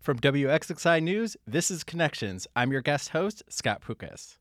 From WXXI News, this is Connections. I'm your guest host, Scott Pukas.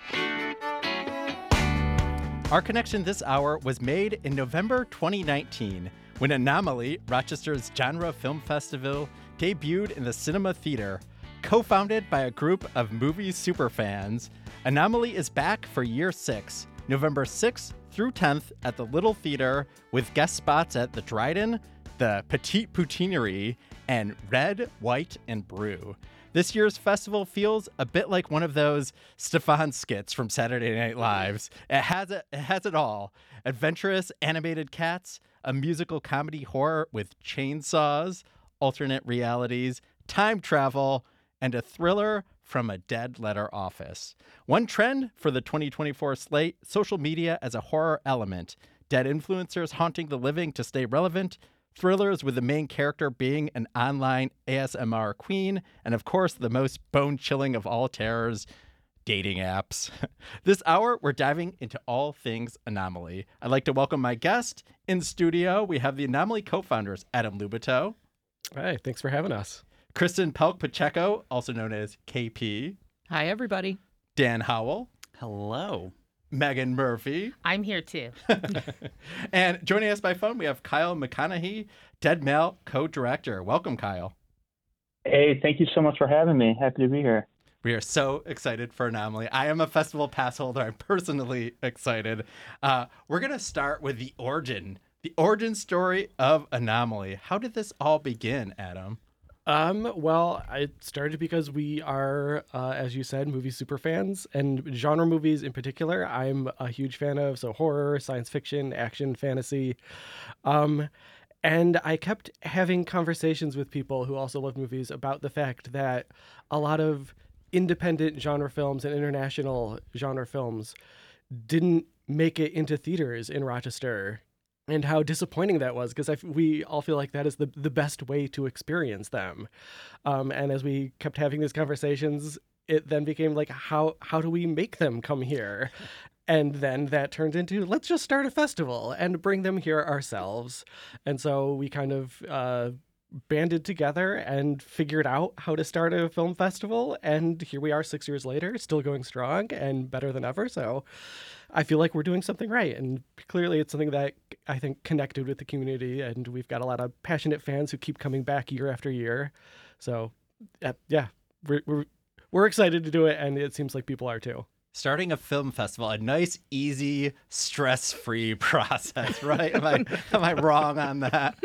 Our connection this hour was made in November 2019 when Anomaly, Rochester's genre film festival, debuted in the Cinema Theater. Co-founded by a group of movie superfans, Anomaly is back for year 6, November 6th through 10th at the Little Theater with guest spots at the Dryden, the Petite Poutinerie, and Red, White, and Brew. This year's festival feels a bit like one of those Stefan skits from Saturday Night Live. It has it all. Adventurous animated cats, a musical comedy horror with chainsaws, alternate realities, time travel, and a thriller from a dead letter office. One trend for the 2024 slate, social media as a horror element. Dead influencers haunting the living to stay relevant, thrillers with the main character being an online ASMR queen, and of course, the most bone-chilling of all terrors, dating apps. This hour, we're diving into all things Anomaly. I'd like to welcome my guest in studio. We have the Anomaly co-founders, Adam Lubito. Hi, thanks for having us. Kristen Pelk-Pacheco, also known as KP. Hi, everybody. Dan Howell. Hello. Megan Murphy. I'm here too. And joining us by phone, we have Kyle McConaughey, Dead Male co-director. Welcome, Kyle. Hey, thank you so much for having me. Happy to be here. We are so excited for Anomaly. I am a festival pass holder. I'm personally excited. We're going to start with the origin story of Anomaly. How did this all begin, Adam? Well, it started because we are, as you said, movie super fans, and genre movies in particular. I'm a huge fan of, so horror, science fiction, action, fantasy. And I kept having conversations with people who also love movies about the fact that a lot of independent genre films and international genre films didn't make it into theaters in Rochester. And how disappointing that was, because we all feel like that is the best way to experience them. And as we kept having these conversations, it then became like, how do we make them come here? And then that turned into, let's just start a festival and bring them here ourselves. And so we kind of banded together and figured out how to start a film festival. And here we are 6 years later, still going strong and better than ever. So I feel like we're doing something right. And clearly it's something that I think connected with the community. And we've got a lot of passionate fans who keep coming back year after year. So yeah, we're excited to do it. And it seems like people are too. Starting a film festival, a nice, easy, stress-free process, right? Am I wrong on that?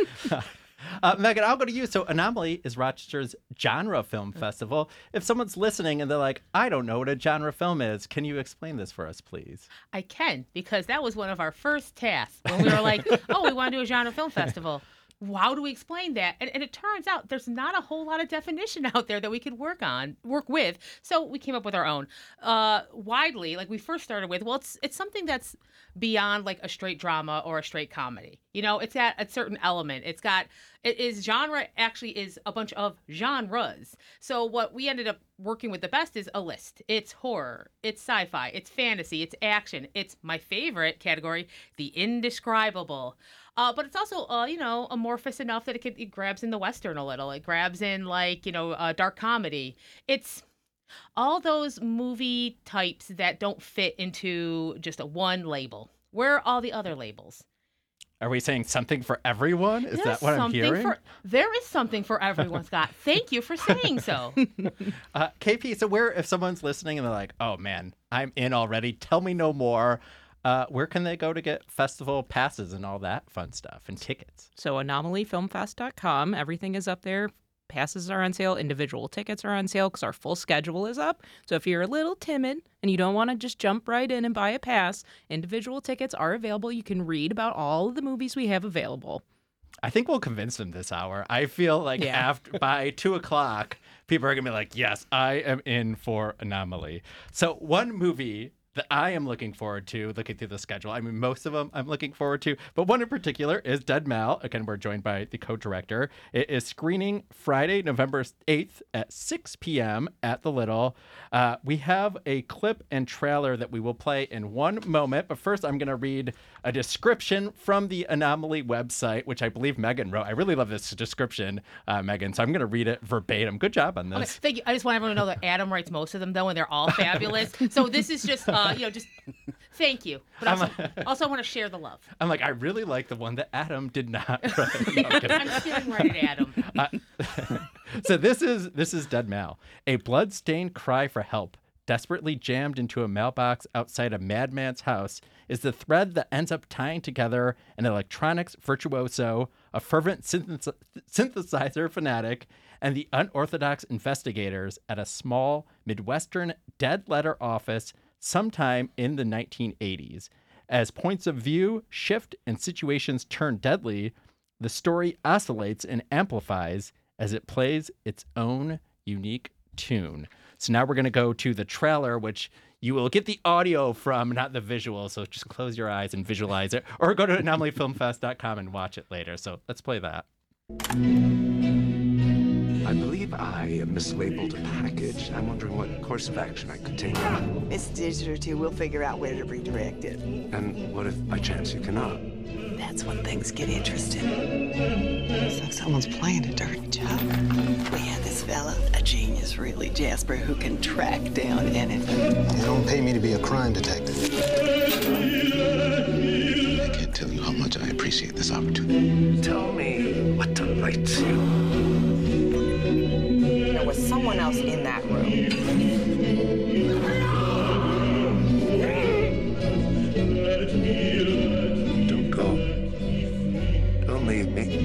Megan, I'll go to you. So Anomaly is Rochester's genre film festival. If someone's listening and they're like, I don't know what a genre film is, can you explain this for us, please? I can, because that was one of our first tasks when we were like, oh, we want to do a genre film festival. How do we explain that? And it turns out there's not a whole lot of definition out there that we could work with. So we came up with our own. Widely, like we first started with, well, it's something that's beyond like a straight drama or a straight comedy. You know, it's got a certain element. Genre actually is a bunch of genres. So what we ended up working with the best is a list. It's horror, it's sci-fi, it's fantasy, it's action. It's my favorite category, the indescribable. But it's also, amorphous enough that it grabs in the Western a little. It grabs in dark comedy. It's all those movie types that don't fit into just a one label. Where are all the other labels? Are we saying something for everyone? Is that what I'm hearing? There is something for everyone, Scott. Thank you for saying so. KP, so if someone's listening and they're like, oh man, I'm in already, tell me no more. Where can they go to get festival passes and all that fun stuff and tickets? So anomalyfilmfest.com. Everything is up there. Passes are on sale. Individual tickets are on sale because our full schedule is up. So if you're a little timid and you don't want to just jump right in and buy a pass, individual tickets are available. You can read about all of the movies we have available. I think we'll convince them this hour. I feel like by 2 o'clock, people are going to be like, yes, I am in for Anomaly. So one movie that I am looking forward to looking through the schedule. I mean, most of them I'm looking forward to, but one in particular is Dead Mal. Again, we're joined by the co-director. It is screening Friday, November 8th at 6 p.m. at the Little. We have a clip and trailer that we will play in one moment, but first I'm going to read a description from the Anomaly website, which I believe Megan wrote. I really love this description, Megan, so I'm going to read it verbatim. Good job on this. Okay, thank you. I just want everyone to know that Adam writes most of them, though, and they're all fabulous. So this is just, just thank you. But also I want to share the love. I'm like, I really like the one that Adam did not write. No, I'm kidding. I'm staring right at Adam. So this is Dead Mal, a blood-stained cry for help, desperately jammed into a mailbox outside a madman's house, is the thread that ends up tying together an electronics virtuoso, a fervent synthesizer fanatic, and the unorthodox investigators at a small Midwestern dead letter office sometime in the 1980s. As points of view shift and situations turn deadly, the story oscillates and amplifies as it plays its own unique tune. So now we're going to go to the trailer, which you will get the audio from, not the visual. So just close your eyes and visualize it, or go to anomalyfilmfest.com and watch it later. So let's play that. I believe I mislabeled a package. I'm wondering what course of action I could take. It's digital too. We'll figure out where to redirect it. And what if by chance you cannot? That's when things get interesting. Looks like someone's playing a dirty job. We had this fella, a genius really, Jasper, who can track down anything. They don't pay me to be a crime detective. I can't tell you how much I appreciate this opportunity. Tell me what delights you. There was someone else in that room. Don't go. Don't leave me.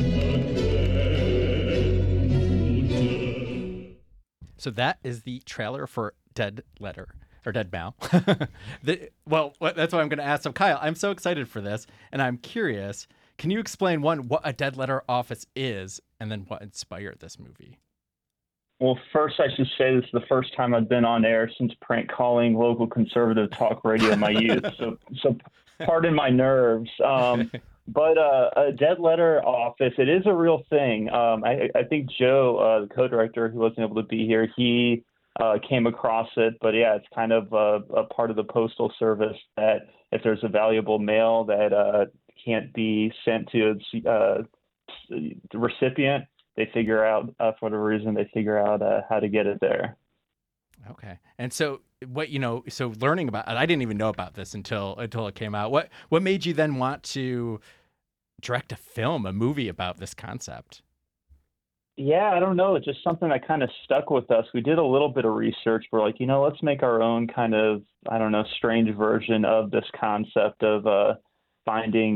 So that is the trailer for Dead Letter, or Dead Mal. That's what I'm going to ask. So Kyle, I'm so excited for this, and I'm curious, can you explain, one, what a dead letter office is, and then what inspired this movie? Well, first I should say this is the first time I've been on air since prank calling local conservative talk radio in my youth. So pardon my nerves. But a dead letter office, it is a real thing. I think Joe, the co-director who wasn't able to be here, he came across it. But yeah, it's kind of a part of the Postal Service that if there's a valuable mail that can't be sent to the recipient, they figure out, for whatever reason, how to get it there. Okay. And so so learning about it, I didn't even know about this until it came out. What made you then want to direct a movie about this concept? Yeah, I don't know. It's just something that kind of stuck with us. We did a little bit of research. We're like, let's make our own kind of, strange version of this concept of finding,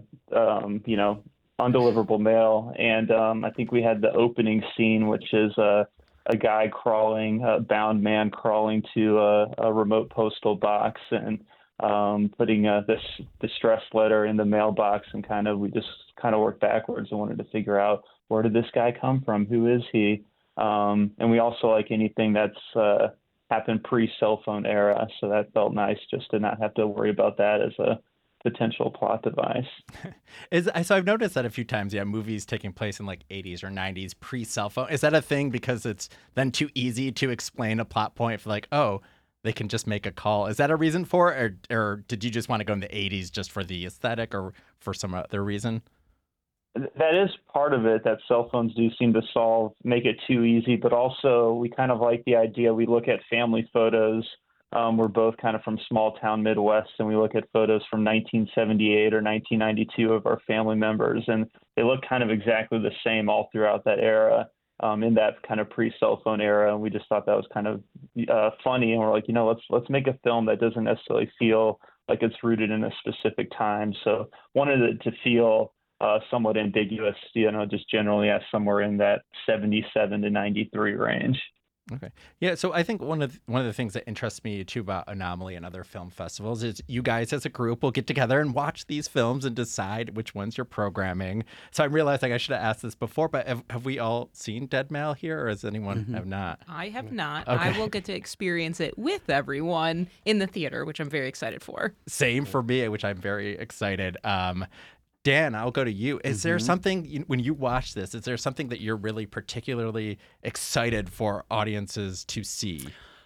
undeliverable mail. And I think we had the opening scene, which is a guy crawling, a bound man crawling to a remote postal box and putting this distress letter in the mailbox, and we just worked backwards and wanted to figure out, where did this guy come from? Who is he? And we also like anything that's happened pre-cell phone era, so that felt nice just to not have to worry about that as a potential plot device. So I've noticed that a few times, movies taking place in like 80s or 90s pre-cell phone. Is that a thing because it's then too easy to explain a plot point for they can just make a call? Is that a reason for it, or did you just want to go in the 80s just for the aesthetic or for some other reason? That is part of it, that cell phones do seem to make it too easy, but also we kind of like the idea. We look at family photos. We're both kind of from small town Midwest, and we look at photos from 1978 or 1992 of our family members, and they look kind of exactly the same all throughout that era, in that kind of pre-cell phone era. And we just thought that was kind of funny, and we're like, let's make a film that doesn't necessarily feel like it's rooted in a specific time. So wanted it to feel somewhat ambiguous, just generally as somewhere in that 77 to 93 range. Okay. Yeah. So I think one of the things that interests me too about Anomaly and other film festivals is you guys as a group will get together and watch these films and decide which ones you're programming. So I realized like I should have asked this before, but have we all seen Dead Mal here, or has anyone have not? I have not. Okay. I will get to experience it with everyone in the theater, which I'm very excited for. Same for me, which I'm very excited. Dan, I'll go to you. Is there something, when you watch this, is there something that you're really particularly excited for audiences to see?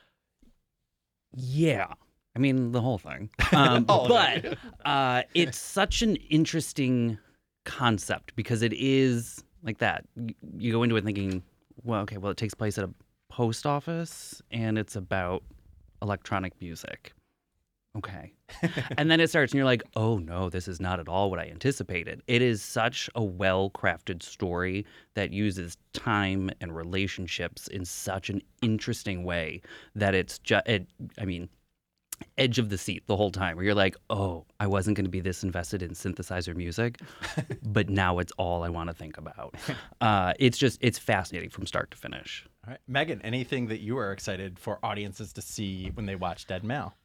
Yeah. I mean, the whole thing. All of but it's such an interesting concept because it is like that. You go into it thinking, well, it takes place at a post office and it's about electronic music. Okay. And then it starts and you're like, oh no, this is not at all what I anticipated. It is such a well-crafted story that uses time and relationships in such an interesting way that it's just, edge of the seat the whole time where you're like, oh, I wasn't going to be this invested in synthesizer music, but now it's all I want to think about. It's fascinating from start to finish. All right. Megan, anything that you are excited for audiences to see when they watch Dead Mal?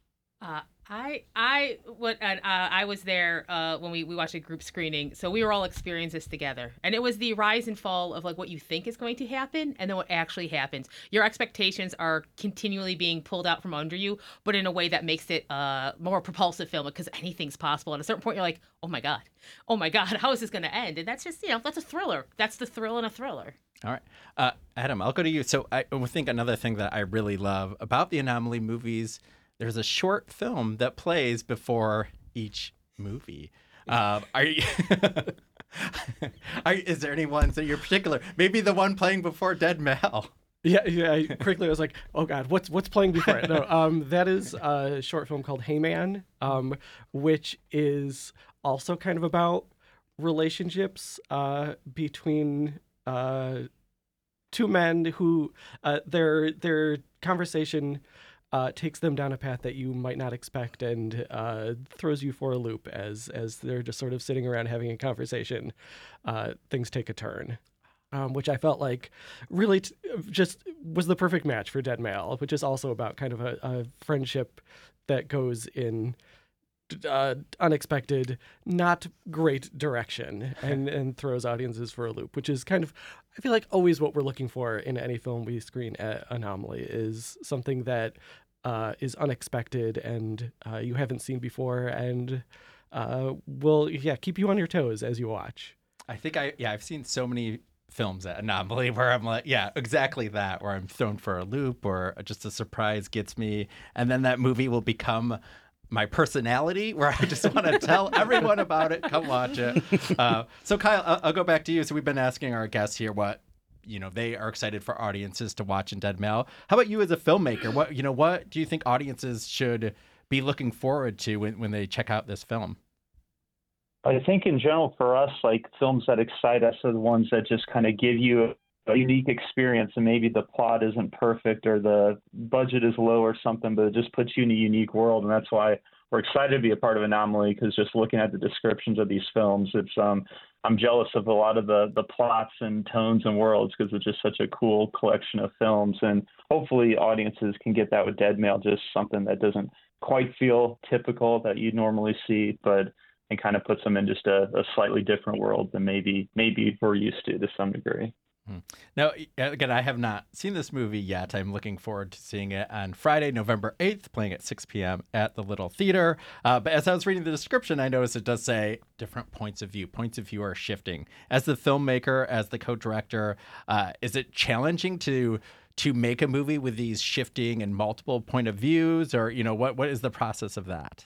I was there when we watched a group screening, so we were all experiencing this together, and it was the rise and fall of like what you think is going to happen and then what actually happens. Your expectations are continually being pulled out from under you, but in a way that makes it more propulsive film because anything's possible. At a certain point, you're like, oh my god, how is this going to end? And that's just that's a thriller. That's the thrill in a thriller. All right, Adam, I'll go to you. So I think another thing that I really love about the Anomaly movies. There's a short film that plays before each movie. Is there any ones that you're particular? Maybe the one playing before Dead Mal. Yeah. Quickly, I was like, "Oh God, what's playing before it?" No, that is a short film called Hey Man, which is also kind of about relationships between two men who their conversation takes them down a path that you might not expect and throws you for a loop as they're just sort of sitting around having a conversation. Things take a turn, which I felt like really just was the perfect match for Dead Mal, which is also about kind of a friendship that goes in unexpected, not great direction and throws audiences for a loop, which is kind of, I feel like, always what we're looking for in any film we screen at Anomaly is something that is unexpected and you haven't seen before and will keep you on your toes as you watch. I think I've seen so many films at Anomaly where I'm like, yeah, exactly that, where I'm thrown for a loop or just a surprise gets me, and then that movie will become my personality where I just want to tell everyone about it. Come watch it. So Kyle, I'll go back to you. So we've been asking our guests here what they are excited for audiences to watch in Dead Mal. How about you as a filmmaker? What do you think audiences should be looking forward to when they check out this film? I think in general for us, like films that excite us are the ones that just kind of give you a unique experience, and maybe the plot isn't perfect or the budget is low or something, but it just puts you in a unique world. And that's why we're excited to be a part of Anomaly, because just looking at the descriptions of these films, it's I'm jealous of a lot of the plots and tones and worlds, because it's just such a cool collection of films. And hopefully audiences can get that with Dead Mal, just something that doesn't quite feel typical that you normally see, but it kind of puts them in just a slightly different world than maybe we're used to some degree. Now, again, I have not seen this movie yet. I'm looking forward to seeing it on Friday, November 8th, playing at 6 p.m. at the Little Theater. But as I was reading the description, I noticed it does say different points of view. Points of view are shifting. As the filmmaker, as the co-director, is it challenging to make a movie with these shifting and multiple point of views? Or, what is the process of that?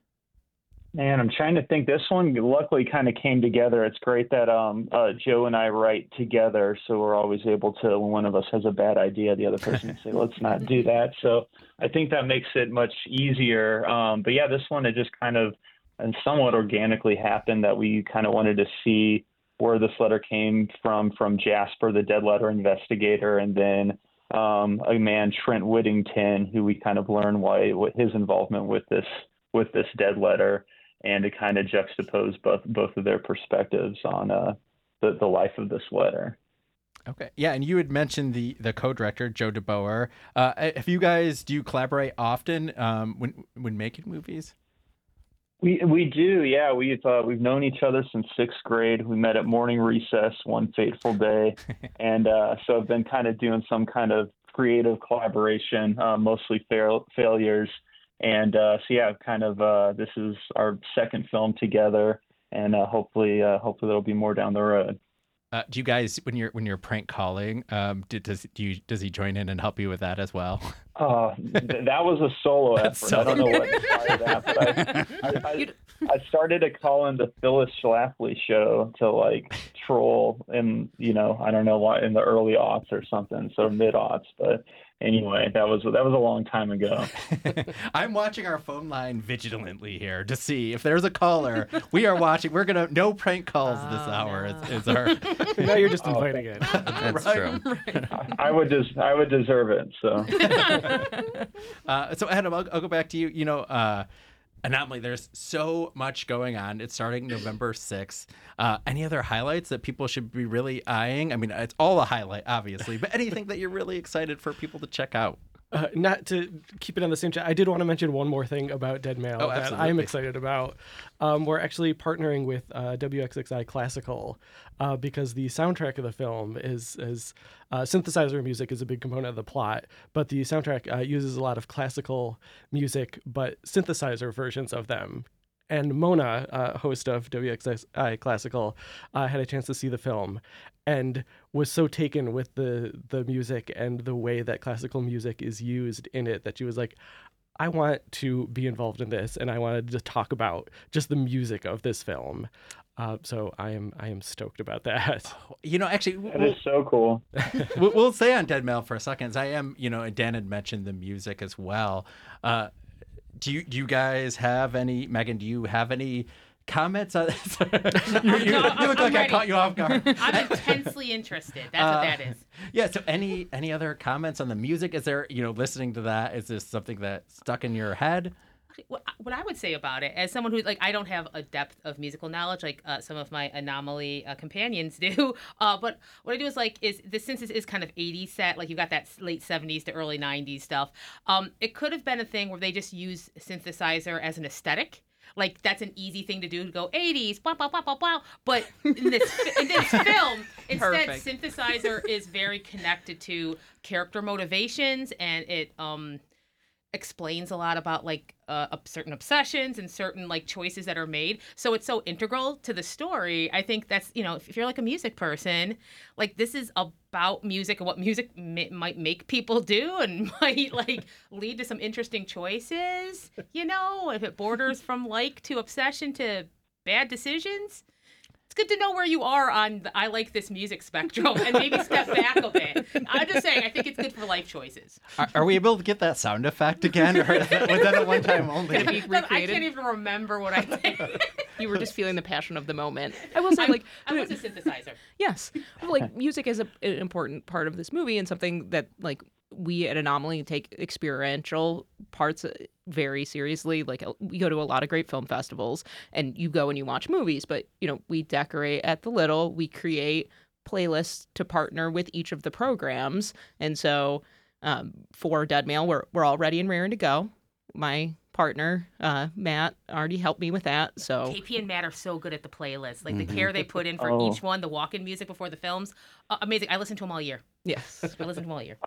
Man, I'm trying to think. This one luckily kind of came together. It's great that Joe and I write together, so we're always able to, when one of us has a bad idea, the other person can say, let's not do that. So I think that makes it much easier. But yeah, this one, it just kind of and somewhat organically happened that we kind of wanted to see where this letter came from Jasper, the dead letter investigator, and then a man, Trent Whittington, who we kind of learn what his involvement with this dead letter, and to kind of juxtapose both of their perspectives on the life of this letter. Okay. Yeah, and you had mentioned the co-director Joe DeBoer. If you guys do you collaborate often when making movies? We do, yeah. We've known each other since sixth grade. We met at morning recess one fateful day, and so I've been kind of doing some kind of creative collaboration, mostly failures. And so yeah, kind of this is our second film together, and hopefully there'll be more down the road. Do you guys, when you're prank calling, does he join in and help you with that as well? That was a solo effort. I don't know what inspired that, but I started to call in the Phyllis Schlafly show to like troll in, I don't know why, in the early aughts or something, so mid aughts. But anyway, that was a long time ago. I'm watching our phone line vigilantly here to see if there's a caller. We are watching. We're gonna no prank calls this hour. No. Is our. Now you're just inviting it. That's Right. true. I would deserve it. So. So Adam, I'll go back to you. Anomaly, there's so much going on. It's starting November 6th. Any other highlights that people should be really eyeing? I mean, it's all a highlight, obviously, but anything that you're really excited for people to check out? Not to keep it on the same chat, I did want to mention one more thing about Dead Mail that absolutely. I'm excited about. We're actually partnering with WXXI Classical because the soundtrack of the film is synthesizer music is a big component of the plot, but the soundtrack uses a lot of classical music, but synthesizer versions of them. And Mona, host of WXXI Classical, had a chance to see the film and was so taken with the music and the way that classical music is used in it that she was like, I want to be involved in this, and I wanted to talk about just the music of this film. So I am stoked about that. Actually, That is so cool. we'll stay on Dead Mail for a second. I am, and Dan had mentioned the music as well. Do you guys have any, Megan, do you have any comments on this? you look like I caught you off guard. I'm intensely interested. That's what that is. Yeah, so any other comments on the music? Is there, listening to that, is this something that stuck in your head? What I would say about it, as someone who I don't have a depth of musical knowledge like some of my Anomaly companions do, but what I do is since this is kind of 80s set, like you've got that late 70s to early 90s stuff, it could have been a thing where they just use synthesizer as an aesthetic. Like that's an easy thing to do to go 80s, blah, blah, blah, blah, blah. But in this film, instead, Perfect. synthesizer is very connected to character motivations, and it explains a lot about certain obsessions and certain choices that are made. So it's so integral to the story. I think that's, if you're a music person, this is about music and what music might make people do and might lead to some interesting choices, if it borders from to obsession to bad decisions. It's good to know where you are on the I like this music spectrum and maybe step back a bit. I'm just saying, I think it's good for life choices. Are we able to get that sound effect again, or was that a one-time only? Gonna be I recreated. can't even remember what I did. You were just feeling the passion of the moment. I will say, I was a synthesizer. yes, music is an important part of this movie and something that we at Anomaly take experiential parts very seriously. We go to a lot of great film festivals, and you go and you watch movies, but we decorate at the Little. We create playlists to partner with each of the programs, and so for Dead Mail, we're all ready and raring to go. My partner Matt already helped me with that. So KP and Matt are so good at the playlist, the care they put in for each one, the walk-in music before the films, amazing. I listen to them all year. yes, I listen to them all year.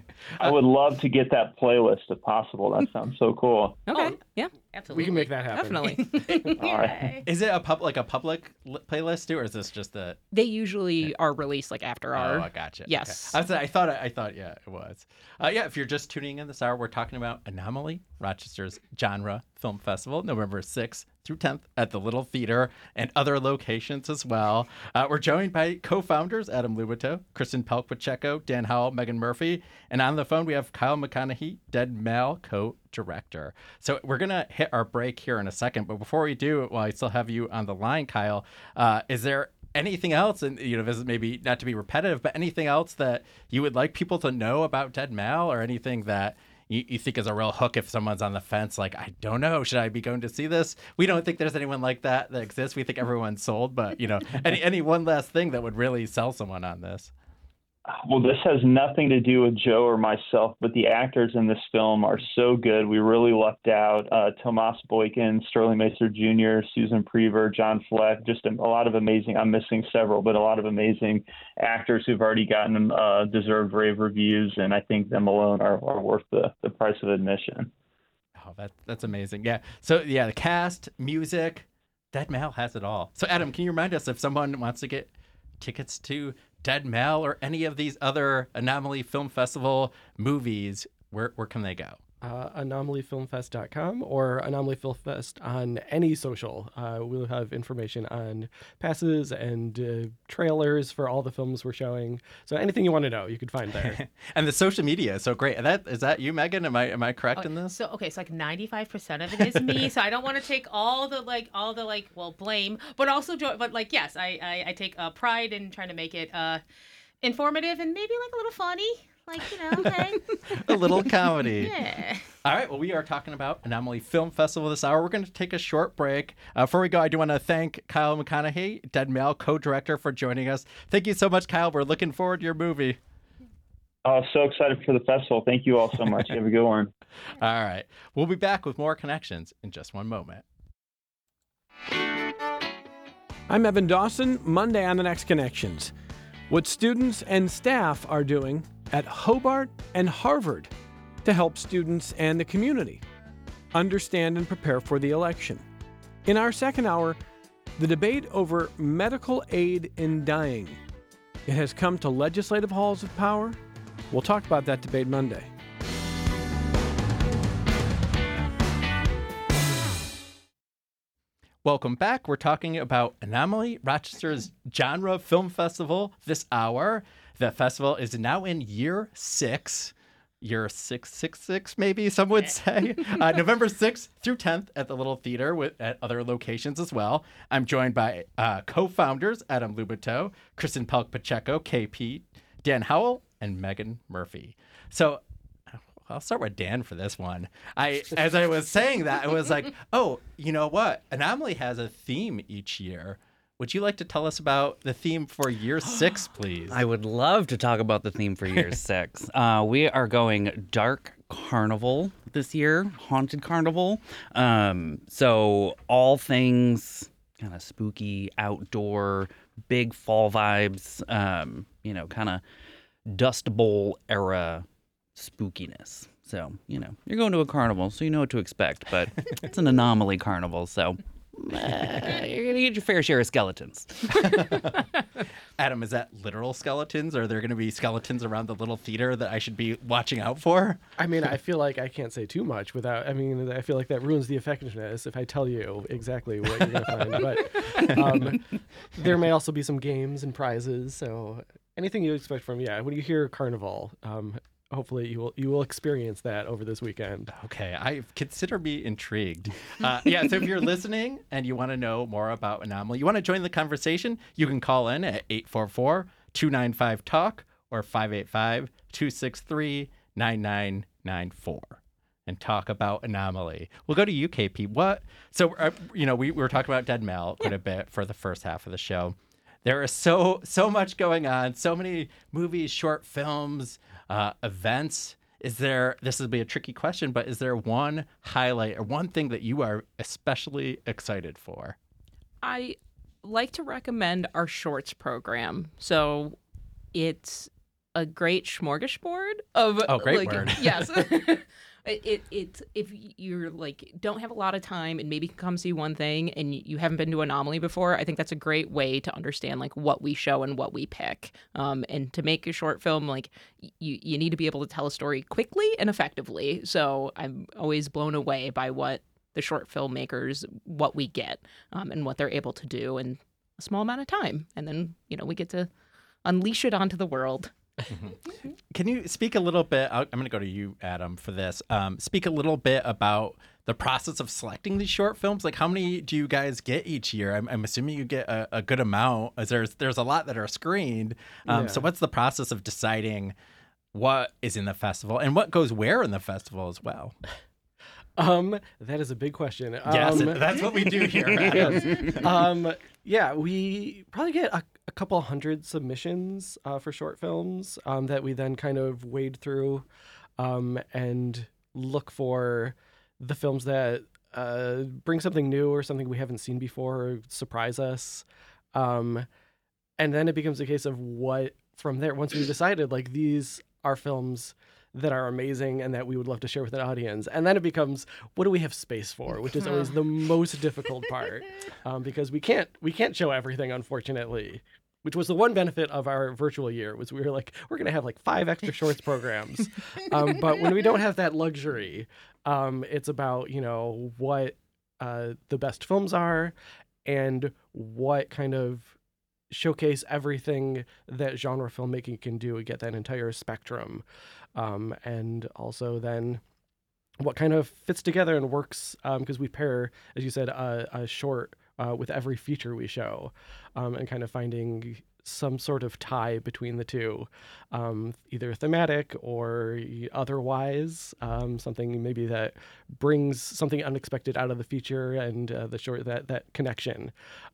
I would love to get that playlist if possible. That sounds so cool. okay, yeah, Absolutely. We can make that happen. definitely. All right. Is it a public playlist too, or is this just a? They usually are released after our. Oh, I gotcha. Yes. Okay. I thought, yeah, it was. If you're just tuning in this hour, we're talking about Anomaly, Rochester's genre film festival, November 6th through 10th at the Little Theater and other locations as well. We're joined by co-founders Adam Lubito, Kristen Pelk-Pacheco, Dan Howell, Megan Murphy, and on the phone we have Kyle McConaughey, Dead Mail co-director. So we're gonna hit our break here in a second, but before we do, while I still have you on the line, Kyle, is there anything else, and this is maybe not to be repetitive, but anything else that you would like people to know about Dead Mail, or anything that you think is a real hook if someone's on the fence, I don't know, should I be going to see this? We don't think there's anyone like that exists. We think everyone's sold, but any one last thing that would really sell someone on this? Well, this has nothing to do with Joe or myself, but the actors in this film are so good. We really lucked out. Tomas Boykin, Sterling Macer Jr., Susan Prever, John Fleck, just a lot of amazing, I'm missing several, but a lot of amazing actors who've already gotten deserved rave reviews, and I think them alone are worth the price of admission. Oh, that's amazing. Yeah. So, yeah, the cast, music, Dead Mal has it all. So, Adam, can you remind us if someone wants to get tickets to Dead Mal or any of these other Anomaly Film Festival movies, where can they go? AnomalyFilmFest.com or Anomaly Film Fest on any social. We'll have information on passes and trailers for all the films we're showing. So anything you want to know, you could find there. And the social media is so great. Is that you, Megan? Am I correct in this? So like 95% of it is me. So I don't want to take all the blame, but also joy. But like, yes, I take pride in trying to make it informative and maybe like a little funny. Like, hey. A little comedy. Yeah. All right. Well, we are talking about Anomaly Film Festival this hour. We're going to take a short break. Before we go, I do want to thank Kyle McConaughey, Dead Mal co-director, for joining us. Thank you so much, Kyle. We're looking forward to your movie. Oh, so excited for the festival. Thank you all so much. Have a good one. All right. We'll be back with more Connections in just one moment. I'm Evan Dawson. Monday on the next Connections. What students and staff are doing at Hobart and Harvard to help students and the community understand and prepare for the election. In our second hour, the debate over medical aid in dying. It has come to legislative halls of power. We'll talk about that debate Monday. Welcome back. We're talking about Anomaly, Rochester's Genre Film Festival this hour. The festival is now in year 6. Year 666, maybe some would say. November 6th through 10th at the Little Theater at other locations as well. I'm joined by co-founders Adam Lubito, Kristen Pelk-Pacheco, KP, Dan Howell, and Megan Murphy. So I'll start with Dan for this one. As I was saying that, I was like, oh, you know what? Anomaly has a theme each year. Would you like to tell us about the theme for year 6, please? I would love to talk about the theme for year 6. We are going Dark Carnival this year, Haunted Carnival. So all things kind of spooky, outdoor, big fall vibes, kind of Dust Bowl era spookiness. So, you're going to a carnival, so you know what to expect, but it's an Anomaly carnival, so you're going to get your fair share of skeletons. Adam, is that literal skeletons? Are there going to be skeletons around the Little Theater that I should be watching out for? I mean, I feel like I can't say too much I feel like that ruins the effectiveness if I tell you exactly what you're going to find. But there may also be some games and prizes, so anything you expect from, when you hear carnival, hopefully you will experience that over this weekend. Okay, I consider me intrigued. So if you're listening and you want to know more about Anomaly, you want to join the conversation, you can call in at 844-295-TALK or 585-263-9994 and talk about Anomaly. We'll go to you, KP. We were talking about Dead Mal quite a bit for the first half of the show. There is so much going on, so many movies, short films, events. This will be a tricky question, but is there one highlight or one thing that you are especially excited for? I like to recommend our shorts program. So it's a great smorgasbord of great word. Yes. It's if you're don't have a lot of time and maybe can come see one thing and you haven't been to Anomaly before, I think that's a great way to understand what we show and what we pick. And to make a short film, you need to be able to tell a story quickly and effectively. So I'm always blown away by what the short filmmakers, what we get, and what they're able to do in a small amount of time. And then, we get to unleash it onto the world. Mm-hmm. Can you speak a little bit? I'm going to go to you, Adam, for this. Speak a little bit about the process of selecting these short films. How many do you guys get each year? I'm assuming you get a good amount, as there's a lot that are screened. So what's the process of deciding what is in the festival and what goes where in the festival as well? That is a big question. Yes, that's what we do here. Yes. Yeah, we probably get a couple hundred submissions for short films that we then kind of wade through and look for the films that bring something new or something we haven't seen before or surprise us. And then it becomes a case of what from there, once we've decided, like, these are films that are amazing and that we would love to share with an audience. And then it becomes, what do we have space for? Which is always the most difficult part because we can't show everything, unfortunately. Which was the one benefit of our virtual year was we were like, we're going to have like 5 extra shorts programs. But when we don't have that luxury, it's about, what the best films are and what kind of showcase everything that genre filmmaking can do, get that entire spectrum. And also then what kind of fits together and works, because we pair, as you said, a short with every feature we show, and kind of finding some sort of tie between the two, either thematic or otherwise, something maybe that brings something unexpected out of the feature and the short, that connection.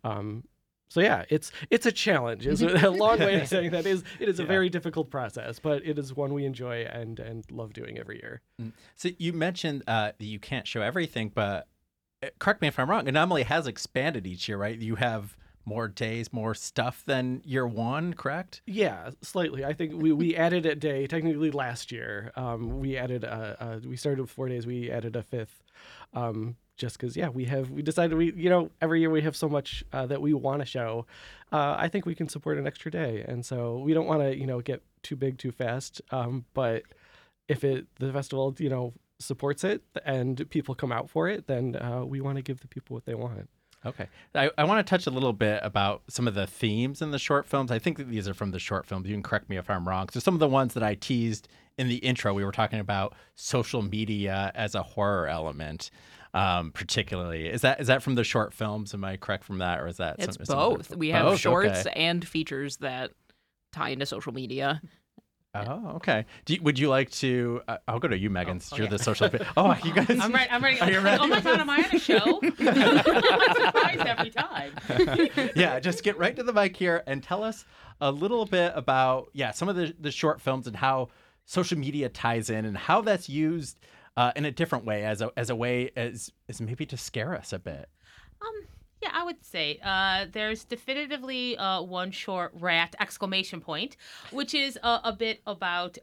So yeah, it's a challenge. It's a long way of saying that. It is a very difficult process, but it is one we enjoy and love doing every year. So you mentioned that you can't show everything, but correct me if I'm wrong, Anomaly has expanded each year, right? You have more days, more stuff than year one, correct? Yeah, slightly. I think we added a day, technically last year. We added, we started with 4 days, we added a 5th. Just because, we decided every year we have so much that we want to show. I think we can support an extra day. And so we don't want to, get too big too fast. But if the festival, supports it and people come out for it, then we want to give the people what they want. Okay. I want to touch a little bit about some of the themes in the short films. I think that these are from the short films. You can correct me if I'm wrong. So some of the ones that I teased in the intro, we were talking about social media as a horror element. Particularly, is that from the short films? Am I correct from that, or is that? It's both. We have shorts and features that tie into social media. Oh, okay. Would you like to? I'll go to you, Megan. Since you're the social. Oh, you guys. I'm ready. Are you ready? Oh my God, am I on a show? I'm surprised every time. Yeah, just get right to the mic here and tell us a little bit about some of the short films and how social media ties in and how that's used in a different way as a way as maybe to scare us a bit. Yeah, I would say there's definitively one short rat ! Which is a bit about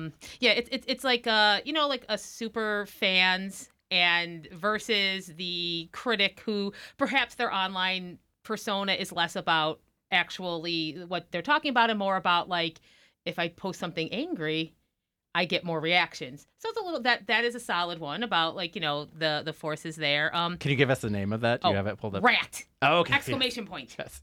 it's like like a super fans and versus the critic who perhaps their online persona is less about actually what they're talking about and more about like if I post something angry, I get more reactions. So it's a little that is a solid one about like, the forces there. Can you give us the name of that? Do you have it pulled up? Rat! Oh, okay. ! Yes.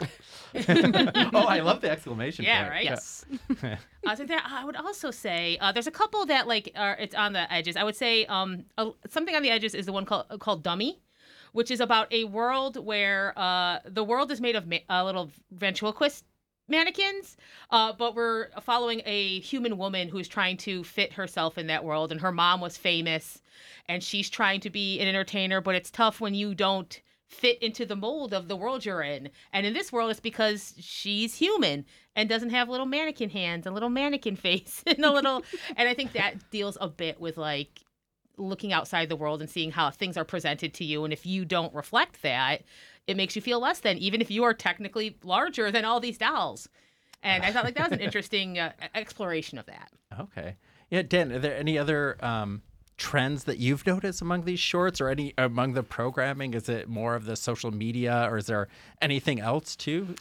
Oh, I love the exclamation point. Yeah, right? Yes. So there, I would also say there's a couple that like it's on the edges. I would say something on the edges is the one called Dummy, which is about a world where the world is made of little ventriloquist mannequins, but we're following a human woman who's trying to fit herself in that world, and her mom was famous and she's trying to be an entertainer, but it's tough when you don't fit into the mold of the world you're in. And in this world, it's because she's human and doesn't have little mannequin hands and little mannequin face and and I think that deals a bit with like looking outside the world and seeing how things are presented to you, and if you don't reflect that, it makes you feel less than, even if you are technically larger than all these dolls. And I thought like that was an interesting exploration of that. Okay. Yeah, Dan, are there any other trends that you've noticed among these shorts or any among the programming? Is it more of the social media or is there anything else too?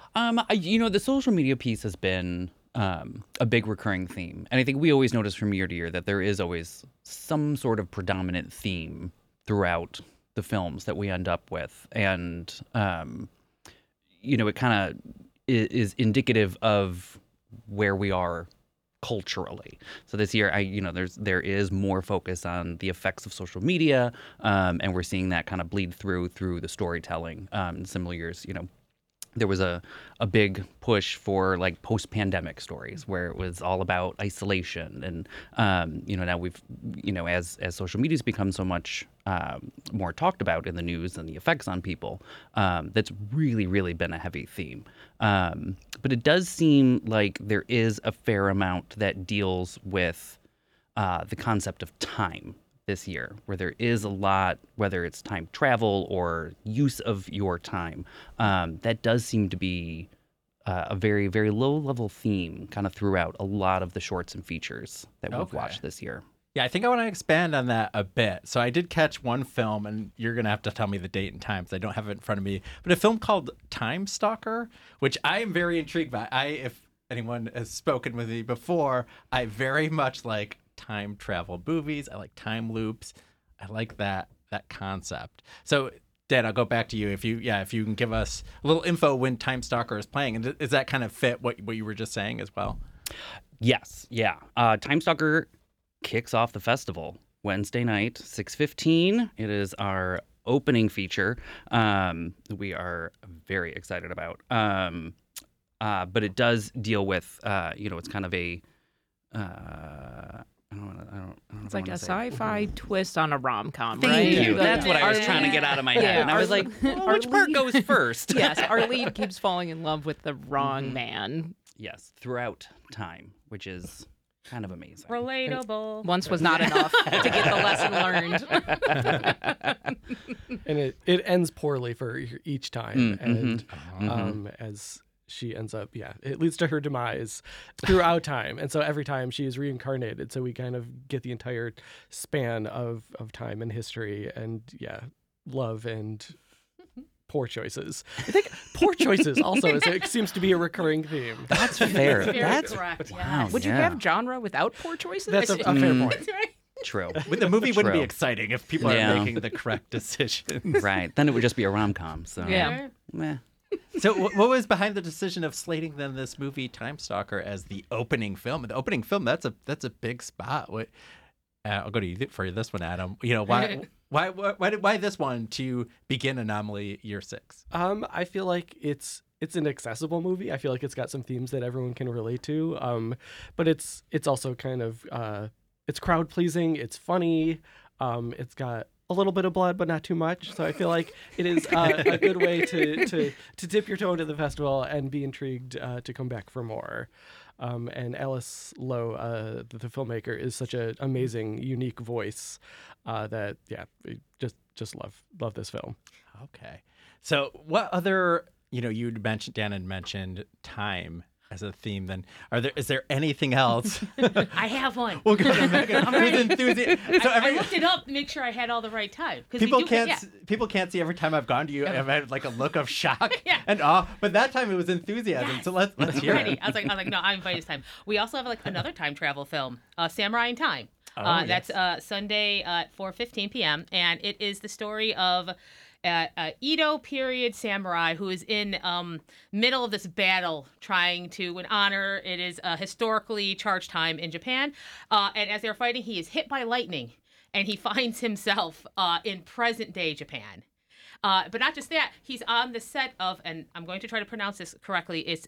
The social media piece has been a big recurring theme. And I think we always notice from year to year that there is always some sort of predominant theme throughout the films that we end up with. And, it kind of is indicative of where we are culturally. So this year, there is more focus on the effects of social media, and we're seeing that kind of bleed through the storytelling. In similar years, there was a big push for like post-pandemic stories where it was all about isolation. And, now we've, as social media's become so much more talked about in the news and the effects on people, that's really, really been a heavy theme. But it does seem like there is a fair amount that deals with the concept of time this year, where there is a lot, whether it's time travel or use of your time, that does seem to be a very, very low-level theme kind of throughout a lot of the shorts and features that we've watched this year. Yeah, I think I want to expand on that a bit. So I did catch one film, and you're going to have to tell me the date and time because I don't have it in front of me, but a film called Time Stalker, which I am very intrigued by. If anyone has spoken with me before, I very much like time travel movies. I like time loops. I like that concept. So Dan, I'll go back to you. If you can give us a little info when Time Stalker is playing, and does that kind of fit what you were just saying as well? Yes, yeah. Time Stalker kicks off the festival Wednesday night, 6:15. It is our opening feature. We are very excited about. But it does deal with, it's kind of a. It's like a sci-fi twist on a rom-com, right? Thank you. That's what I was trying to get out of my head. Yeah, and I was like, which part goes first? Yes, our lead keeps falling in love with the wrong man. Yes, throughout time, which is kind of amazing. Relatable. Once was not enough to get the lesson learned. And it ends poorly for each time. And as she ends up, it leads to her demise throughout time. And so every time she is reincarnated. So we kind of get the entire span of time and history and, love and poor choices. I think poor choices also seems to be a recurring theme. That's fair. That's correct. Wow. Would you have genre without poor choices? That's a fair point. True. The movie wouldn't be True. exciting if people are making the correct decisions. Right. Then it would just be a rom-com. So Yeah. Meh. So what was behind the decision of slating then this movie Time Stalker as the opening film? The opening film, that's a big spot. I'll go to you for this one, Adam. Why this one to begin Anomaly Year 6? I feel like it's an accessible movie. I feel like it's got some themes that everyone can relate to. But it's also kind of it's crowd pleasing. It's funny. It's got a little bit of blood, but not too much. So I feel like it is a good way to dip your toe into the festival and be intrigued to come back for more. And Alice Lowe, the filmmaker, is such an amazing, unique voice that we just love this film. Okay. So what other, you'd mentioned, Dan had mentioned time as a theme, then is there anything else? I have one. We'll go to Megan with enthusiasm. So I looked it up to make sure I had all the right time. People can't see every time I've gone to you. I've had like a look of shock and awe, but that time it was enthusiasm. Yes. So let's hear it. I was like, no, I'm invited this time. We also have like another time travel film, Samurai in Time. Yes. That's Sunday at 4:15 p.m. and it is the story of Edo period samurai who is in middle of this battle trying to win honor. It is a historically charged time in Japan. And as they're fighting, he is hit by lightning and he finds himself in present day Japan. But not just that, he's on the set of, and I'm going to try to pronounce this correctly, it's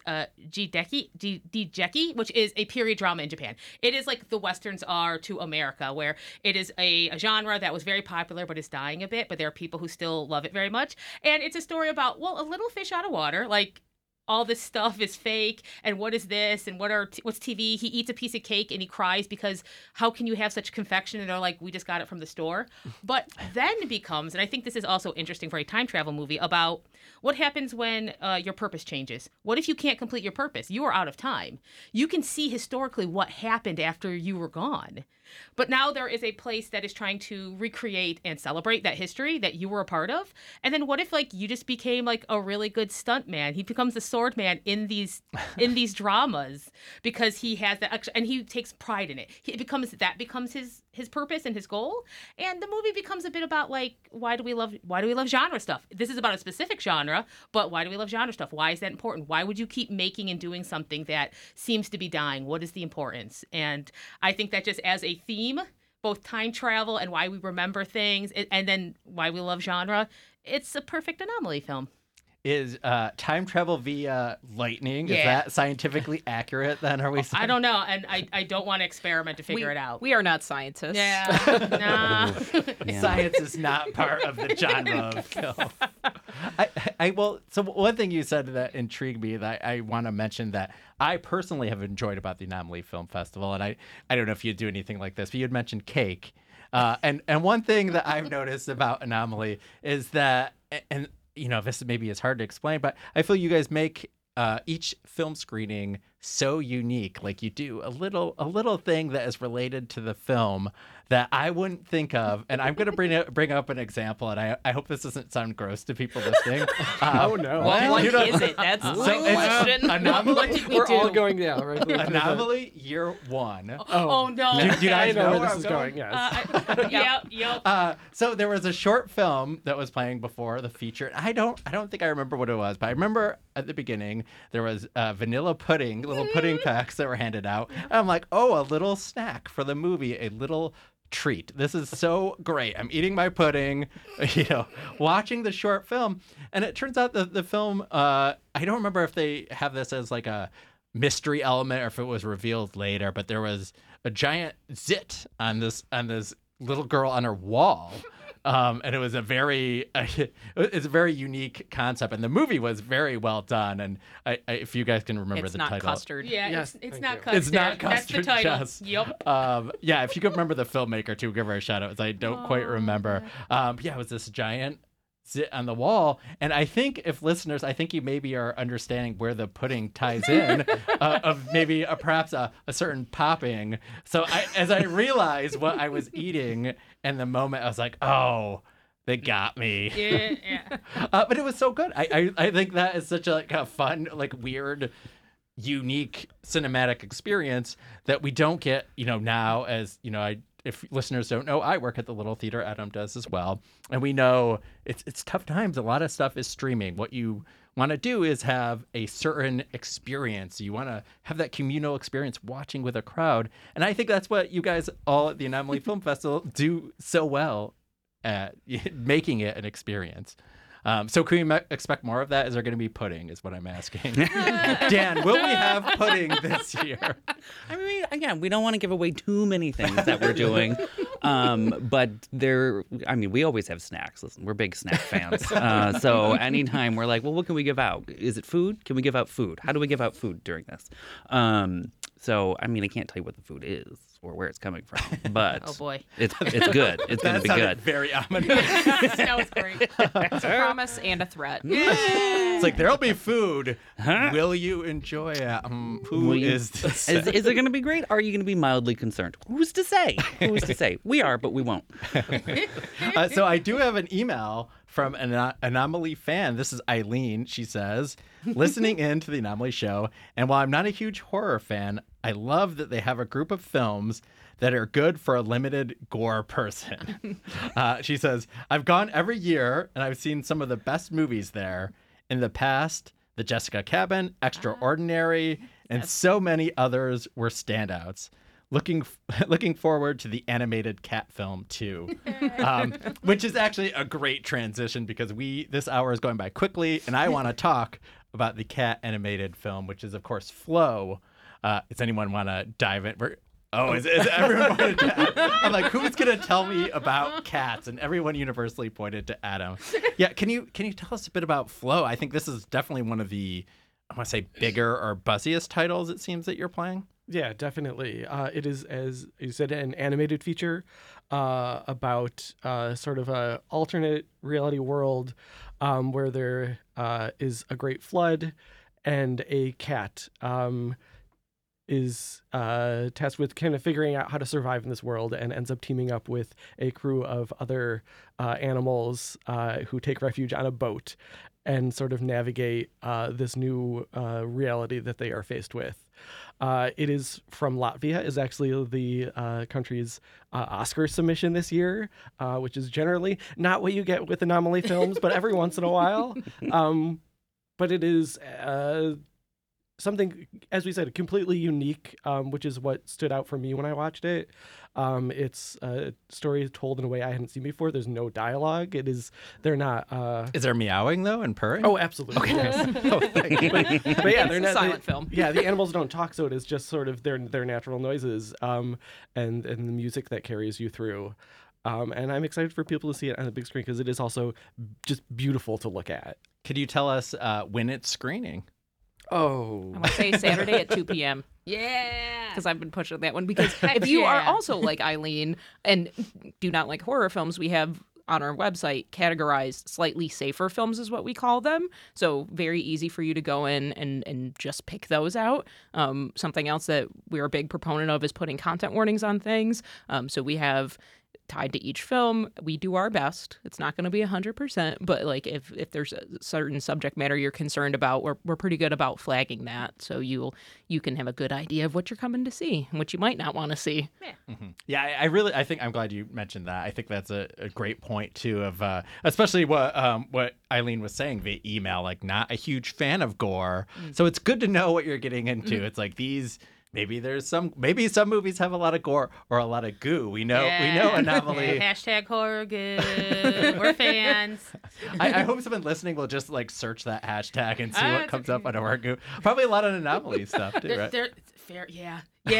Jideki, which is a period drama in Japan. It is like the Westerns are to America, where it is a genre that was very popular but is dying a bit, but there are people who still love it very much. And it's a story about, a little fish out of water, like all this stuff is fake, and what is this, and what's TV? He eats a piece of cake and he cries because how can you have such confection? And they're like, we just got it from the store. But then it becomes, and I think this is also interesting for a time travel movie, about what happens when your purpose changes. What if you can't complete your purpose? You are out of time. You can see historically what happened after you were gone. But now there is a place that is trying to recreate and celebrate that history that you were a part of. And then what if you just became like a really good stunt man? He becomes the sword man in these dramas because he has that, and he takes pride in it. That becomes his purpose and his goal. And the movie becomes a bit about why do we love genre stuff? This is about a specific genre, but why do we love genre stuff? Why is that important? Why would you keep making and doing something that seems to be dying? What is the importance? And I think that just as a theme, both time travel and why we remember things, and then why we love genre, it's a perfect Anomaly film. is time travel via lightning. Is Yeah. that scientifically accurate then? Are we saying? I don't know, and I don't want to experiment to figure it out. We are not scientists. Yeah. Nah. Yeah. Science is not part of the genre of film. So one thing you said that intrigued me that I want to mention that I personally have enjoyed about the Anomaly Film Festival, and I don't know if you do anything like this, but you had mentioned cake. And one thing that I've noticed about Anomaly is that, and this maybe is hard to explain, but I feel you guys make each film screening so unique. Like you do a little thing that is related to the film that I wouldn't think of. And I'm going to bring up an example, and I hope this doesn't sound gross to people listening. Oh no! What is it? That's the question. Anomaly. We're all going down, right? Anomaly Year One. Oh no. Do you I guys know know where this is going. Yes. Yep. So there was a short film that was playing before the feature. I don't think I remember what it was, but I remember at the beginning there was vanilla pudding, little pudding packs that were handed out. And I'm like, oh, a little snack for the movie, a little treat. This is so great. I'm eating my pudding, watching the short film, and it turns out the film. I don't remember if they have this as like a mystery element or if it was revealed later, but there was a giant zit on this little girl on her wall. And it was a very unique concept, and the movie was very well done. And if you guys can remember It's the not title, custard. Yeah, Yes, it's thank not you. custard. It's not That's custard. the title. Jess. Yep. Yeah, if you could remember the filmmaker too, give her a shout out. I don't quite remember. It was this giant zit on the wall, and I think you maybe are understanding where the pudding ties in of maybe perhaps a certain popping. So as I realized what I was eating in the moment, I was like, oh, they got me. Yeah. But it was so good. I think that is such a fun, weird, unique cinematic experience that we don't get, now as, if listeners don't know, I work at the Little Theater. Adam does as well. And we know it's tough times. A lot of stuff is streaming. What you want to do is have a certain experience. You want to have that communal experience watching with a crowd. And I think that's what you guys all at the Anomaly Film Festival do so well at making it an experience. So can we expect more of that? Is there going to be pudding is what I'm asking. Dan, will we have pudding this year? I mean, again, we don't want to give away too many things that we're doing. But we always have snacks. Listen, we're big snack fans. So anytime we're like, well, what can we give out? Is it food? Can we give out food? How do we give out food during this? So, I can't tell you what the food is or where it's coming from, but Oh boy. it's good. It's going to be good. Very ominous. That was great. It's a promise and a threat. It's like, there'll be food. Huh? Will you enjoy it? Who is this? Is it going to be great? Or are you going to be mildly concerned? Who's to say? Who's to say? We are, but we won't. So I do have an email from an Anomaly fan. This is Eileen. She says, listening in to the Anomaly show, and while I'm not a huge horror fan, I love that they have a group of films that are good for a limited gore person. She says, I've gone every year, and I've seen some of the best movies there. In the past, The Jessica Cabin, Extraordinary, and so many others were standouts. Looking forward to the animated cat film too, which is actually a great transition because this hour is going by quickly, and I want to talk about the cat animated film, which is of course Flow. Does anyone want to dive in? Is everyone want to? I'm like, who's gonna tell me about cats? And everyone universally pointed to Adam. Yeah, can you tell us a bit about Flow? I think this is definitely one of the, I want to say, bigger or buzziest titles it seems that you're playing. Yeah, definitely. It is, as you said, an animated feature about sort of a alternate reality world where there is a great flood and a cat is tasked with kind of figuring out how to survive in this world and ends up teaming up with a crew of other animals who take refuge on a boat and sort of navigate this new reality that they are faced with. It is from Latvia, is actually the country's Oscar submission this year, which is generally not what you get with Anomaly films, but every once in a while. But it is something, as we said, completely unique, which is what stood out for me when I watched it. It's a story told in a way I hadn't seen before. There's no dialogue. They're not. Is there meowing though and purring? Oh, absolutely. Okay. Yes. but yeah, they're It's a not silent film. Yeah, the animals don't talk, so it is just sort of their natural noises, and the music that carries you through. And I'm excited for people to see it on the big screen because it is also just beautiful to look at. Could you tell us when it's screening? Oh, I want to say Saturday at 2 p.m. Yeah. because I've been pushing that one. Because if you are also like Eileen and do not like horror films, we have on our website categorized slightly safer films is what we call them. So very easy for you to go in and just pick those out. Something else that we're a big proponent of is putting content warnings on things. So we have tied to each film, we do our best. It's not going to be 100%, but like if there's a certain subject matter you're concerned about, we're pretty good about flagging that, so you can have a good idea of what you're coming to see and what you might not want to see. Yeah. Mm-hmm. Yeah, I think I'm glad you mentioned that. I think that's a great point too, of especially what Eileen was saying via email. Like, not a huge fan of gore, so it's good to know what you're getting into. It's like these. Maybe some movies have a lot of gore or a lot of goo. We know Anomaly. Yeah. Hashtag horror goo. We're fans. I hope someone listening will just like search that hashtag and see what comes up on horror goo. Probably a lot of Anomaly stuff too, right? Fair, yeah.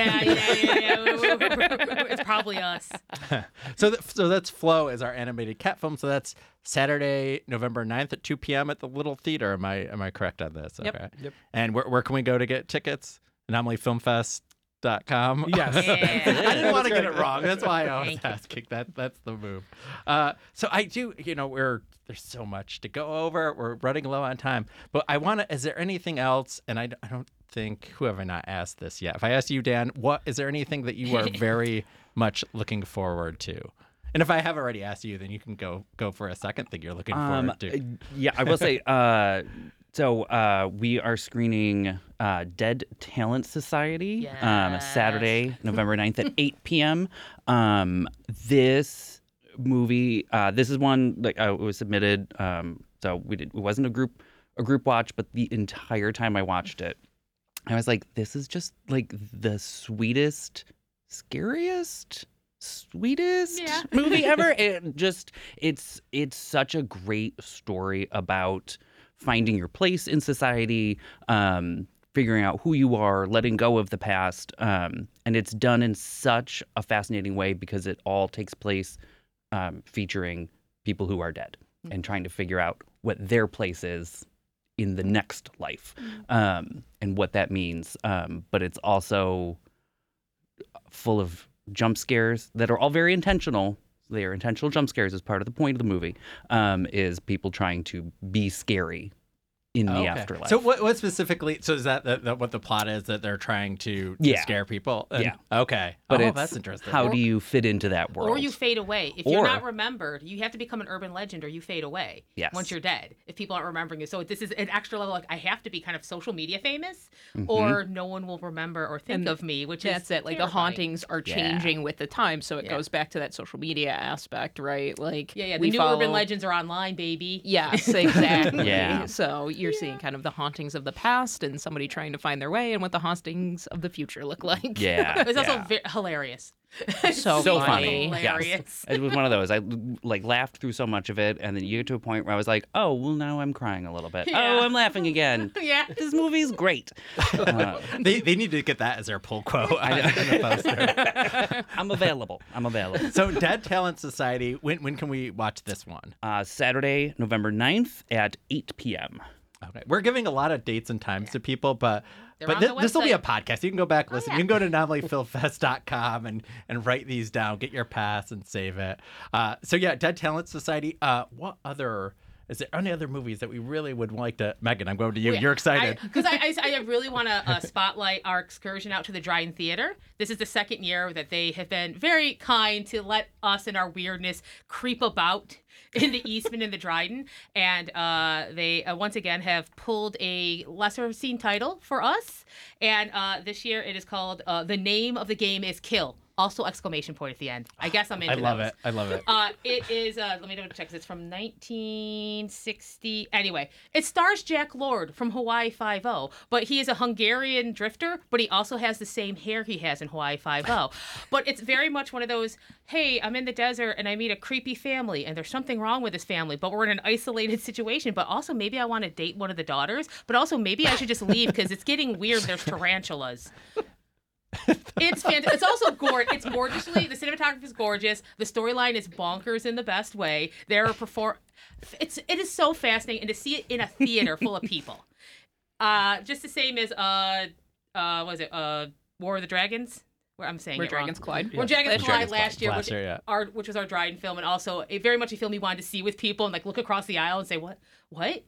It's probably us. So that's Flow is our animated cat film. So that's Saturday, November 9th at 2 p.m. at the Little Theater. Am I correct on this? Yep. Okay. Yep. And where can we go to get tickets? AnomalyFilmFest.com. Yes. Yeah. I didn't want to get it That's wrong. That's why I was Thank you. asking. That's the move. So I do, there's so much to go over. We're running low on time. But is there anything else? And I don't think, who have I not asked this yet? If I asked you, Dan, is there anything that you are very much looking forward to? And if I have already asked you, then you can go for a second thing you're looking forward to. Yeah, I will say, so we are screening Dead Talent Society Saturday, November 9th at 8 p.m. This movie, this is one like it was submitted. So it wasn't a group watch, but the entire time I watched it, I was like, this is just like the sweetest, scariest, movie ever. It's such a great story about finding your place in society, figuring out who you are, letting go of the past. And it's done in such a fascinating way because it all takes place featuring people who are dead and trying to figure out what their place is in the next life, and what that means. But it's also full of jump scares that are all very intentional. They are intentional jump scares as part of the point of the movie, is people trying to be scary in the afterlife. So what specifically, so is that what the plot is, that they're trying to scare people? Yeah. Okay. But that's interesting. How do you fit into that world? Or you fade away. If you're not remembered, you have to become an urban legend or you fade away once you're dead, if people aren't remembering you. So this is an extra level, like I have to be kind of social media famous or no one will remember or think of me, which that's is it. Like the hauntings are changing with the time. So it goes back to that social media aspect, right? Like the new urban legends are online, baby. Yes, exactly. Yeah. So you're seeing kind of the hauntings of the past and somebody trying to find their way and what the hauntings of the future look like. Yeah. It was also hilarious. So funny. Hilarious. Yes. It was one of those. I like laughed through so much of it, and then you get to a point where I was like, "Oh, well, now I'm crying a little bit. Yeah. Oh, I'm laughing again. Yeah. This movie's great." They need to get that as their pull quote on the poster. I'm available. So Dead Talent Society, when can we watch this one? Saturday, November 9th at 8 p.m. Okay. We're giving a lot of dates and times to people, but on the this will be a website. podcast. You can go back, listen. yeah. You can go to anomalyfilmfest.com and write these down, get your pass and save it. So yeah, Dead Talent Society. Is there any other movies that we really would like to? Megan, I'm going to you. You're excited. Because I really want to spotlight our excursion out to the Dryden Theater. This is the second year that they have been very kind to let us and our weirdness creep about in the Eastman and the Dryden. And they once again have pulled a lesser seen title for us. And this year it is called The Name of the Game is Kill. Also exclamation point at the end. I guess I'm into I love those. it. I love it. It is, let me double check. It's from 1960. Anyway, it stars Jack Lord from Hawaii Five-0, but he is a Hungarian drifter, but he also has the same hair he has in Hawaii Five-0. But it's very much one of those, hey, I'm in the desert and I meet a creepy family and there's something wrong with this family, but we're in an isolated situation. But also maybe I want to date one of the daughters, but also maybe I should just leave because it's getting weird. There's tarantulas. It's fantastic. It's also gorgeous. It's gorgeously. The cinematography is gorgeous. The storyline is bonkers in the best way. It is so fascinating, and to see it in a theater full of people, just the same as what was it? War of the Dragons. Where I'm saying Where it wrong. Dragons Collide. Where Dragons Collide last year, yeah. which was our Dryden film, and also very much a film we wanted to see with people and like look across the aisle and say, what, what?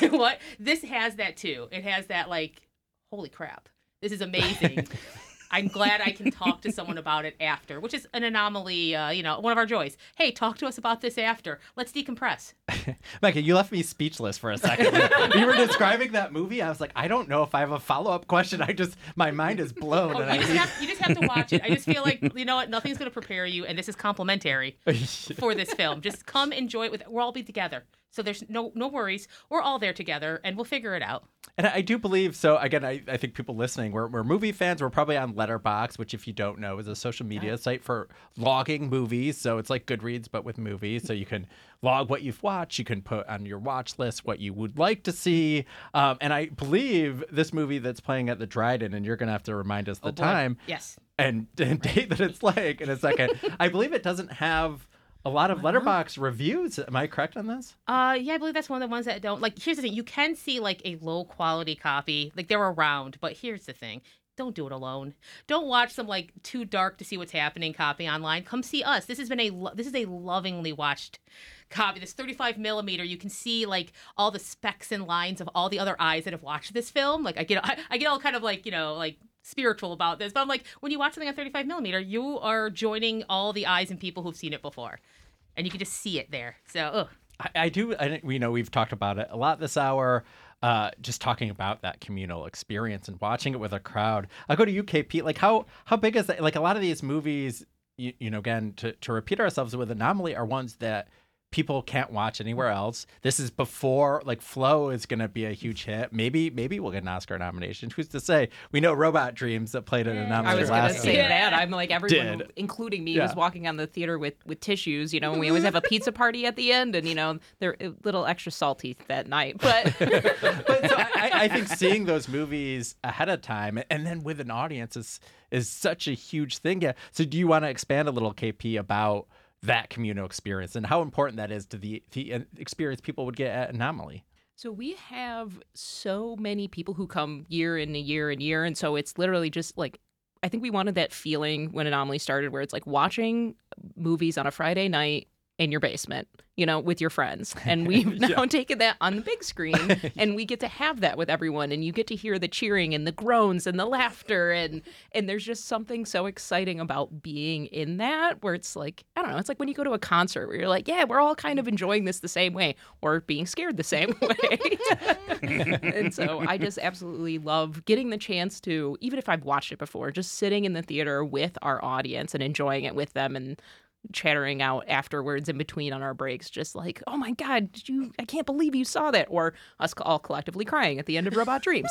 This has that too. It has that like, holy crap, this is amazing. I'm glad I can talk to someone about it after, which is an anomaly, one of our joys. Hey, talk to us about this after. Let's decompress. Micah, you left me speechless for a second. You were describing that movie. I was like, I don't know if I have a follow-up question. My mind is blown. You just have to watch it. I just feel like, you know what, nothing's going to prepare you, and this is complimentary for this film. Just come enjoy it. We'll all be together. So there's no worries. We're all there together, and we'll figure it out. And I do believe, so again, I think people listening, we're movie fans. We're probably on Letterboxd, which if you don't know is a social media site for logging movies. So it's like Goodreads, but with movies. So you can log what you've watched. You can put on your watch list what you would like to see. And I believe this movie that's playing at the Dryden, and you're going to have to remind us the time. Yes. And date that it's like in a second. I believe it doesn't have a lot of Letterboxd reviews. Am I correct on this? Yeah, I believe that's one of the ones that don't. Like, here's the thing. You can see, like, a low-quality copy. Like, they're around. But here's the thing. Don't do it alone. Don't watch some, like, too dark to see what's happening copy online. Come see us. This is a lovingly watched copy. This 35 millimeter, you can see, like, all the specks and lines of all the other eyes that have watched this film. Like, I get all kind of, like, like, spiritual about this. But I'm like, when you watch something on 35 millimeter, you are joining all the eyes and people who've seen it before. And you can just see it there. So, I do. We've talked about it a lot this hour, just talking about that communal experience and watching it with a crowd. I'll go to you, KP. Like, how big is that? Like, a lot of these movies, again, to repeat ourselves with Anomaly, are ones that people can't watch anywhere else. This is before, like, Flow is going to be a huge hit. Maybe we'll get an Oscar nomination. Who's to say? We know Robot Dreams that played an Anomaly I was last going to say year. that. I'm like, everyone, including me, was walking on the theater with tissues, and we always have a pizza party at the end, and, they're a little extra salty that night. But, but so I think seeing those movies ahead of time and then with an audience is such a huge thing. Yeah. So do you want to expand a little, KP, about that communal experience and how important that is to the experience people would get at Anomaly? So we have so many people who come year in and year and year. And so it's literally just like, I think we wanted that feeling when Anomaly started where it's like watching movies on a Friday night in your basement, with your friends. And we've now taken that on the big screen and we get to have that with everyone. And you get to hear the cheering and the groans and the laughter. And there's just something so exciting about being in that where it's like, I don't know, it's like when you go to a concert where you're like, yeah, we're all kind of enjoying this the same way or being scared the same way. And so I just absolutely love getting the chance to, even if I've watched it before, just sitting in the theater with our audience and enjoying it with them and chattering out afterwards in between on our breaks, just like, oh my God, I can't believe you saw that. Or us all collectively crying at the end of Robot Dreams.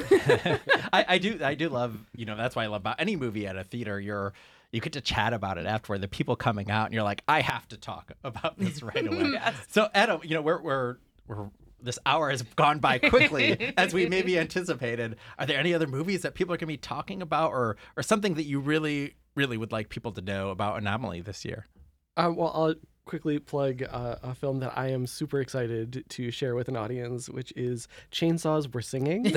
I do love, that's why I love about any movie at a theater. You get to chat about it afterward, the people coming out and you're like, I have to talk about this right away. Yes. So Adam, we're this hour has gone by quickly as we maybe anticipated. Are there any other movies that people are going to be talking about or something that you really would like people to know about Anomaly this year? Well, I'll quickly plug a film that I am super excited to share with an audience, which is Chainsaws Were Singing,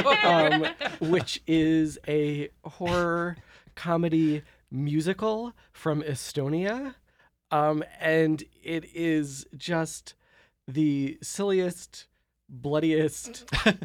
which is a horror comedy musical from Estonia. And it is just the silliest, bloodiest,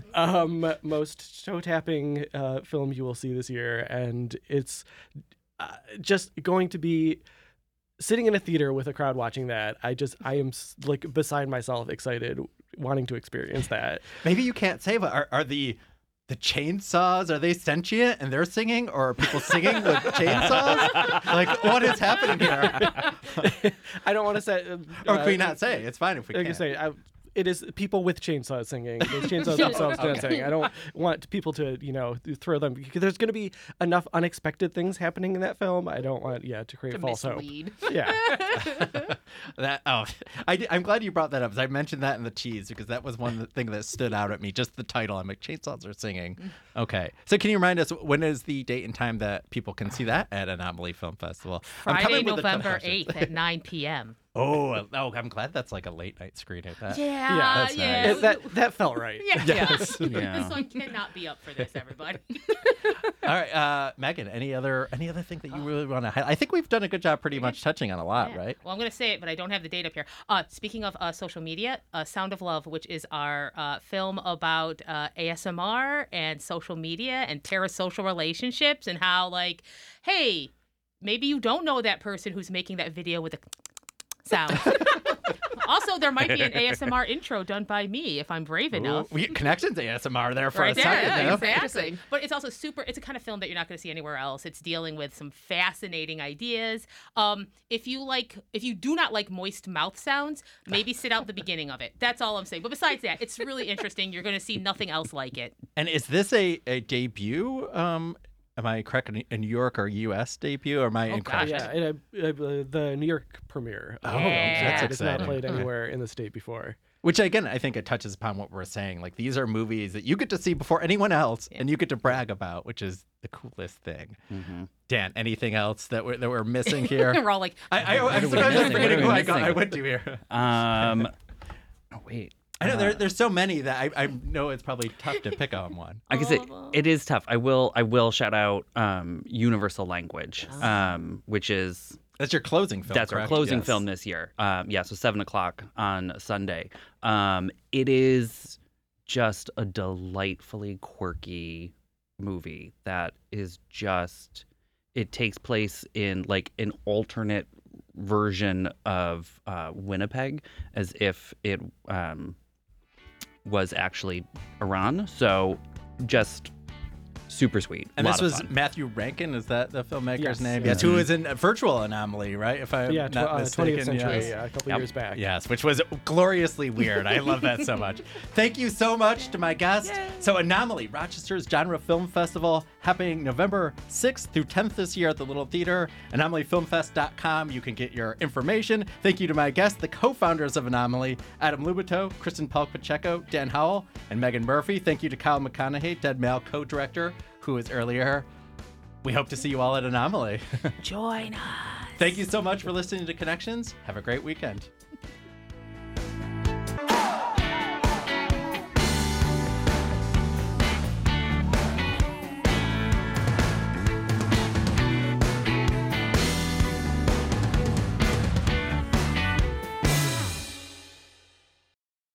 most toe-tapping film you will see this year. And it's just going to be sitting in a theater with a crowd watching that. I am like beside myself excited, wanting to experience that. Maybe you can't say, but are the the chainsaws, are they sentient and they're singing, or are people singing with chainsaws? Like, what is happening here? I don't want to say. Or can we not say? It's fine if we I can can't. say it is people with chainsaws singing. There's chainsaws themselves dancing. I don't want people to, throw them. Because there's going to be enough unexpected things happening in that film. I don't want, to create false hope. Yeah. I'm glad you brought that up, because I mentioned that in the tease, because that was one thing that stood out at me. Just the title. I'm like, chainsaws are singing. Okay. So can you remind us, when is the date and time that people can see that at Anomaly Film Festival? Friday, November 8th at 9 p.m. Oh, I'm glad that's like a late night screening. Yeah, that's yeah. nice. That felt right. Yeah. Yes. This one cannot be up for this, everybody. All right, Megan, any other thing that you really want to highlight? I think we've done a good job pretty much touching on a lot, right? Well, I'm going to say it, but I don't have the date up here. Speaking of social media, Sound of Love, which is our film about ASMR and social media and parasocial relationships, and how, like, hey, maybe you don't know that person who's making that video with a sound. Also, there might be an ASMR intro done by me if I'm brave enough. We get Connections ASMR there for right a there, second. yeah, though. exactly. But it's also it's a kind of film that you're not going to see anywhere else. It's dealing with some fascinating ideas. If you do not like moist mouth sounds, maybe sit out the beginning of it. That's all I'm saying. But besides that, it's really interesting. You're going to see nothing else like it. And is this a debut? Am I correct? A New York or U.S. debut, or am I incorrect? Yeah, the New York premiere. Oh, that's It's not exciting. played anywhere in the state before. Which, again, I think it touches upon what we're saying. Like, these are movies that you get to see before anyone else, and you get to brag about, which is the coolest thing. Mm-hmm. Dan, anything else that we're missing here? We're all like, I'm sometimes forgetting who I went to here. Oh, wait. I know there's so many that I know it's probably tough to pick on one. I guess it is tough. I will shout out Universal Language, which is that's your closing film. That's correct? our closing Yes. film this year. So 7:00 on Sunday. It is just a delightfully quirky movie that is just. It takes place in like an alternate version of Winnipeg, as if it was actually Iran. So just super sweet. And Lot this of was fun. Matthew Rankin. Is that the filmmaker's Yes, name? yeah. Yes, who was in Virtual Anomaly, right? If I'm Yeah, not mistaken. 20th century, yes. a couple years back. Yes, which was gloriously weird. I love that so much. Thank you so much to my guest. So Anomaly, Rochester's Genre Film Festival, happening November 6th through 10th this year at the Little Theater. AnomalyFilmFest.com. You can get your information. Thank you to my guests, the co-founders of Anomaly, Adam Lubito, Kristen Pelk-Pacheco, Dan Howell, and Megan Murphy. Thank you to Kyle McConaughey, Dead Male co-director, who was earlier. We hope to see you all at Anomaly. join us. Thank you so much for listening to Connections. Have a great weekend.